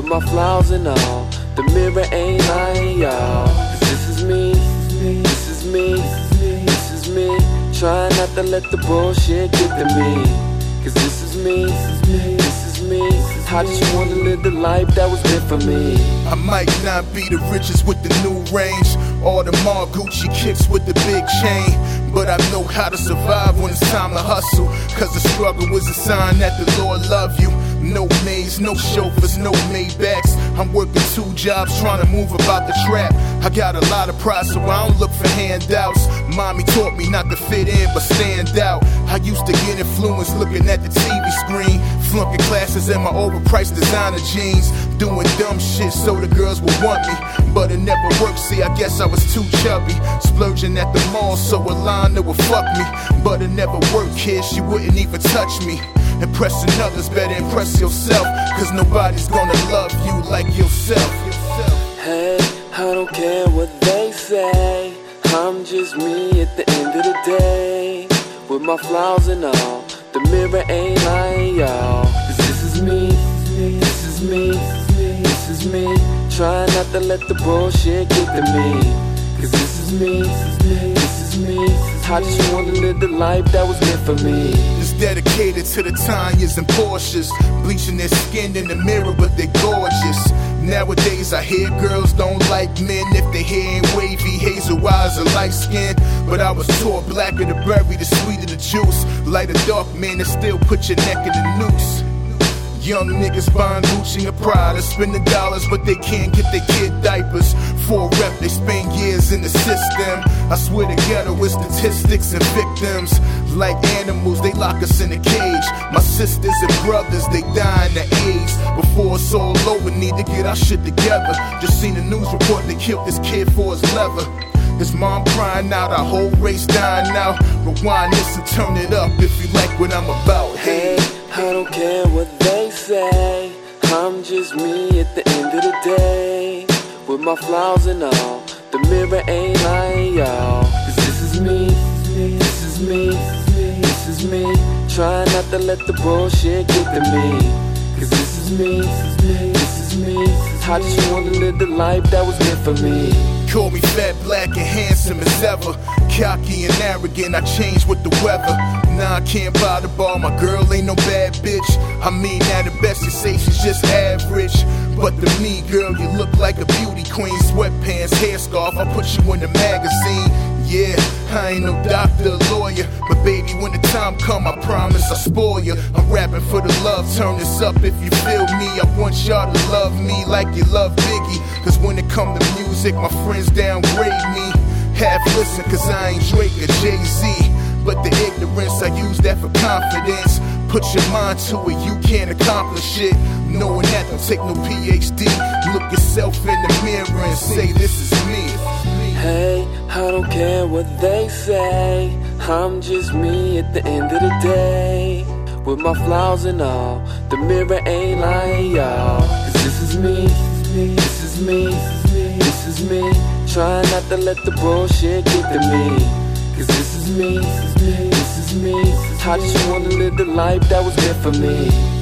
my flaws and all. The mirror ain't lying, y'all. 'Cause this is me, this is me, this is me. Try not to let the bullshit get to me. 'Cause this is me, this is me. I just wanna live the life that was meant for me. I might not be the richest with the new range, or the Marc Gucci kicks with the big chain, but I know how to survive when it's time to hustle. 'Cause the struggle is a sign that the Lord love you. No maids, no chauffeurs, no Maybachs. I'm working 2 jobs trying to move about the trap. I got a lot of pride, so I don't look for handouts. Mommy taught me not to fit in, but stand out. I used to get influenced looking at the TV screen, flunking classes in my overpriced designer jeans, doing dumb shit so the girls would want me. But it never worked, see, I guess I was too chubby. Splurging at the mall so a line that would fuck me. But it never worked, kid, she wouldn't even touch me. Impressing others, better impress yourself, 'cause nobody's gonna love you like yourself. Hey, I don't care what they say, I'm just me at the end of the day. With my flaws and all, the mirror ain't lying, y'all. 'Cause this is me, this is me, this is me. Try not to let the bullshit get to me. 'Cause this is me, this is me. I just wanna live the life that was meant for me. It's dedicated to the Tanyas and Porsches, bleaching their skin in the mirror, but they're gorgeous. Nowadays I hear girls don't like men if their hair ain't wavy, hazel eyes or light skin. But I was taught blacker the berry, the sweeter the juice. Light or dark man that still put your neck in the noose. Young niggas buying Gucci and Prada, spending dollars but they can't get their kid diapers. For a rep they spend years in the system. I swear to ghetto with statistics and victims. Like animals they lock us in a cage. My sisters and brothers they dying of AIDS. Before it's all over need to get our shit together. Just seen the news report they killed this kid for his leather. His mom crying out, our whole race dying out. Rewind this and turn it up if you like what I'm about. Hey, I don't care what they say, I'm just me at the end of the day. With my flaws and all, the mirror ain't lying, y'all. 'Cause this is me, this is me, this is me. Try not to let the bullshit get to me. 'Cause this is me, this is me. I just wanna live the life that was meant for me. Call me fat, black, and handsome as ever. Cocky and arrogant, I change with the weather. Nah, I can't buy the bar, my girl ain't no bad bitch. I mean, at the best you say she's just average. But to me, girl, you look like a beauty queen. Sweatpants, hairscarf, I'll put you in the magazine. Yeah, I ain't no doctor, lawyer, but baby, when the time come, I promise I'll spoil you. I'm rapping for the love, turn this up if you feel me. I want y'all to love me like you love Biggie. 'Cause when it come to music, my friends downgrade me. Half listen, 'cause I ain't Drake or Jay-Z. But the ignorance, I use that for confidence. Put your mind to it, you can't accomplish it. Knowing that don't take no PhD. Look yourself in the mirror and say, this is me. Hey, I don't care what they say, I'm just me at the end of the day. With my flaws and all, the mirror ain't lying, y'all. 'Cause this is me, this is me, this is me. Try not to let the bullshit get to me. 'Cause this is me, this is me. I just wanna live the life that was meant for me.